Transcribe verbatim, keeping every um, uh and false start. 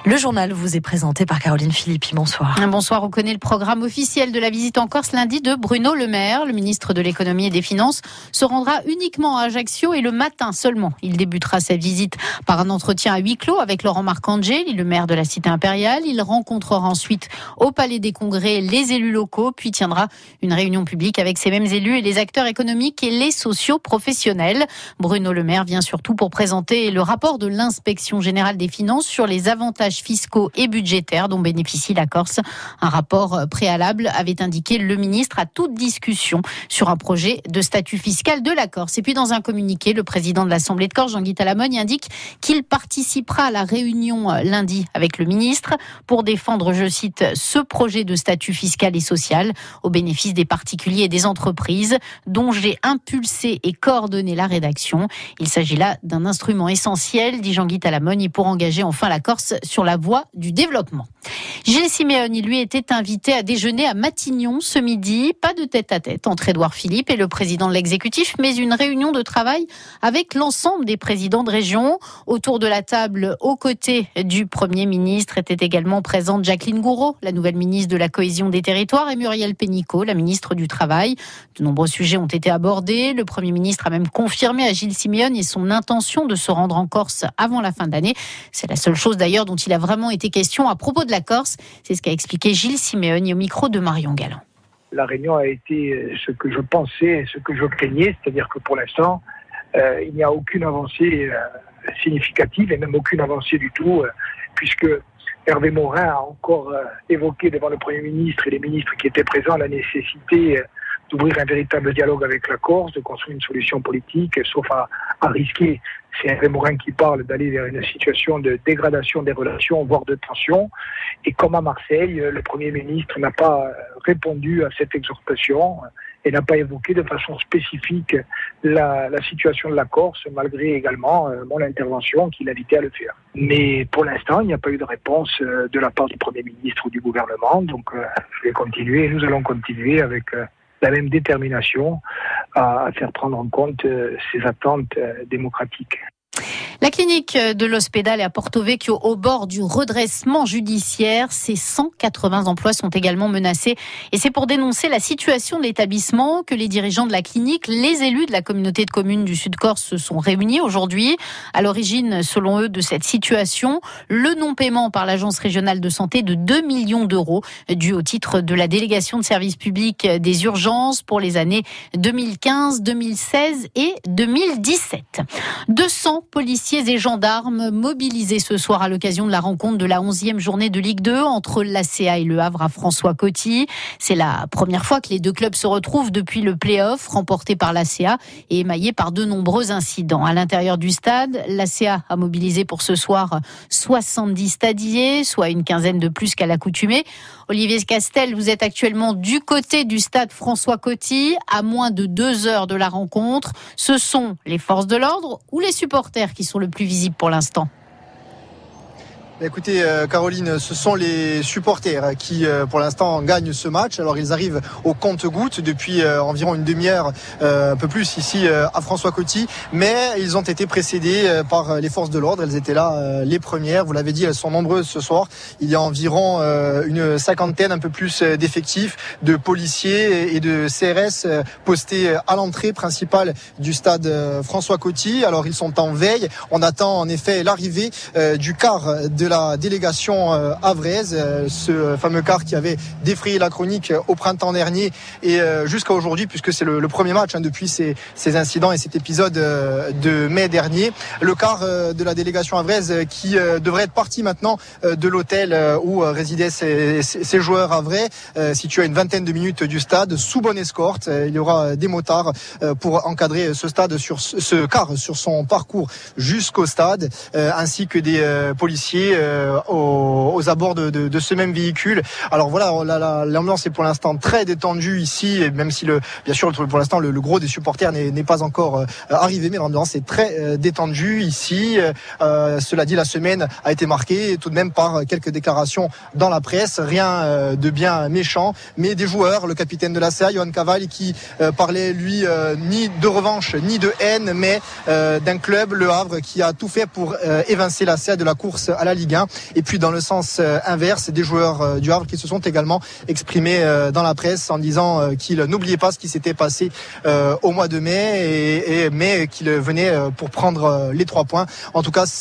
Le journal vous est présenté par Caroline Philippi. Bonsoir. Bonsoir. On connaît le programme officiel de la visite en Corse lundi de Bruno Le Maire. Le ministre de l'économie et des finances se rendra uniquement à Ajaccio et le matin seulement. Il débutera sa visite par un entretien à huis clos avec Laurent Marcangeli, le maire de la cité impériale. Il rencontrera ensuite au Palais des Congrès les élus locaux, puis tiendra une réunion publique avec ces mêmes élus et les acteurs économiques et les socio-professionnels. Bruno Le Maire vient surtout pour présenter le rapport de l'inspection générale des finances sur les avantages fiscaux et budgétaires dont bénéficie la Corse. Un rapport préalable avait indiqué le ministre à toute discussion sur un projet de statut fiscal de la Corse. Et puis dans un communiqué, le président de l'Assemblée de Corse, Jean-Guy Talamogne, indique qu'il participera à la réunion lundi avec le ministre pour défendre, je cite, ce projet de statut fiscal et social au bénéfice des particuliers et des entreprises dont j'ai impulsé et coordonné la rédaction. Il s'agit là d'un instrument essentiel, dit Jean-Guy Talamogne, pour engager enfin la Corse sur la voie du développement. Gilles Simeoni, lui, était invité à déjeuner à Matignon ce midi. Pas de tête-à-tête entre Édouard Philippe et le président de l'exécutif, mais une réunion de travail avec l'ensemble des présidents de région. Autour de la table, aux côtés du Premier ministre, était également présente Jacqueline Gouraud, la nouvelle ministre de la Cohésion des Territoires, et Muriel Pénicaud, la ministre du Travail. De nombreux sujets ont été abordés. Le Premier ministre a même confirmé à Gilles Simeoni son intention de se rendre en Corse avant la fin d'année. C'est la seule chose d'ailleurs dont il a vraiment été question à propos de la Corse. C'est ce qu'a expliqué Gilles Simeoni au micro de Marion Galland. La réunion a été ce que je pensais, ce que je craignais, c'est-à-dire que pour l'instant, euh, il n'y a aucune avancée euh, significative et même aucune avancée du tout, euh, puisque Hervé Morin a encore euh, évoqué devant le Premier ministre et les ministres qui étaient présents la nécessité euh, d'ouvrir un véritable dialogue avec la Corse, de construire une solution politique, sauf à, à risquer, c'est Hervé Morin qui parle, d'aller vers une situation de dégradation des relations, voire de tension. Et comme à Marseille, le Premier ministre n'a pas répondu à cette exhortation et n'a pas évoqué de façon spécifique la, la situation de la Corse, malgré également euh, mon intervention qui l'invitait à le faire. Mais pour l'instant, il n'y a pas eu de réponse euh, de la part du Premier ministre ou du gouvernement, donc euh, je vais continuer et nous allons continuer avec euh, la même détermination à, à faire prendre en compte euh, ces attentes euh, démocratiques. La clinique de l'Hospédale à Porto Vecchio, au bord du redressement judiciaire, ses cent quatre-vingts emplois sont également menacés. Et c'est pour dénoncer la situation de l'établissement que les dirigeants de la clinique, les élus de la communauté de communes du Sud-Corse se sont réunis aujourd'hui. À l'origine, selon eux, de cette situation, le non-paiement par l'Agence régionale de santé de deux millions d'euros, dû au titre de la délégation de services publics des urgences pour les années deux mille quinze, deux mille seize et deux mille dix-sept. deux cents policiers et gendarmes mobilisés ce soir à l'occasion de la rencontre de la onzième journée de Ligue deux entre l'A C A et le Havre à François Coty. C'est la première fois que les deux clubs se retrouvent depuis le play-off remporté par l'A C A et émaillé par de nombreux incidents. À l'intérieur du stade, l'A C A a mobilisé pour ce soir soixante-dix stadiers, soit une quinzaine de plus qu'à l'accoutumée. Olivier Castel, vous êtes actuellement du côté du stade François Coty, à moins de deux heures de la rencontre. Ce sont les forces de l'ordre ou les supporters qui sont le plus visibles pour l'instant? Écoutez, euh, Caroline, ce sont les supporters qui, euh, pour l'instant, gagnent ce match. Alors, ils arrivent au compte-gouttes depuis euh, environ une demi-heure, euh, un peu plus ici euh, à François Coty. Mais ils ont été précédés euh, par les forces de l'ordre. Elles étaient là euh, les premières. Vous l'avez dit, elles sont nombreuses ce soir. Il y a environ euh, une cinquantaine, un peu plus euh, d'effectifs, de policiers et de C R S euh, postés à l'entrée principale du stade euh, François Coty. Alors, ils sont en veille. On attend en effet l'arrivée euh, du car de la délégation euh, havraise, euh, ce fameux car qui avait défrayé la chronique euh, au printemps dernier et euh, jusqu'à aujourd'hui, puisque c'est le, le premier match hein, depuis ces, ces incidents et cet épisode euh, de mai dernier. Le car euh, de la délégation havraise euh, qui euh, devrait être parti maintenant euh, de l'hôtel euh, où euh, résidaient ces, ces, ces joueurs havrais, euh, situé à une vingtaine de minutes du stade, sous bonne escorte. Euh, il y aura des motards euh, pour encadrer ce stade sur ce car sur son parcours jusqu'au stade, euh, ainsi que des euh, policiers Euh, aux, aux abords de, de, de ce même véhicule. Alors voilà, la, la, l'ambiance est pour l'instant très détendue ici, et même si le, bien sûr pour l'instant le, le gros des supporters n'est, n'est pas encore euh, arrivé, mais l'ambiance est très euh, détendue ici. Euh, cela dit, la semaine a été marquée tout de même par quelques déclarations dans la presse, rien euh, de bien méchant, mais des joueurs, le capitaine de l'A C A, Johan Cavalli, qui euh, parlait lui euh, ni de revanche ni de haine, mais euh, d'un club, le Havre, qui a tout fait pour euh, évincer l'A C A de la course à la Ligue Ligue un. Et puis dans le sens inverse, des joueurs du Havre qui se sont également exprimés dans la presse en disant qu'ils n'oubliaient pas ce qui s'était passé au mois de mai, et, et mais qu'ils venaient pour prendre les trois points. En tout cas,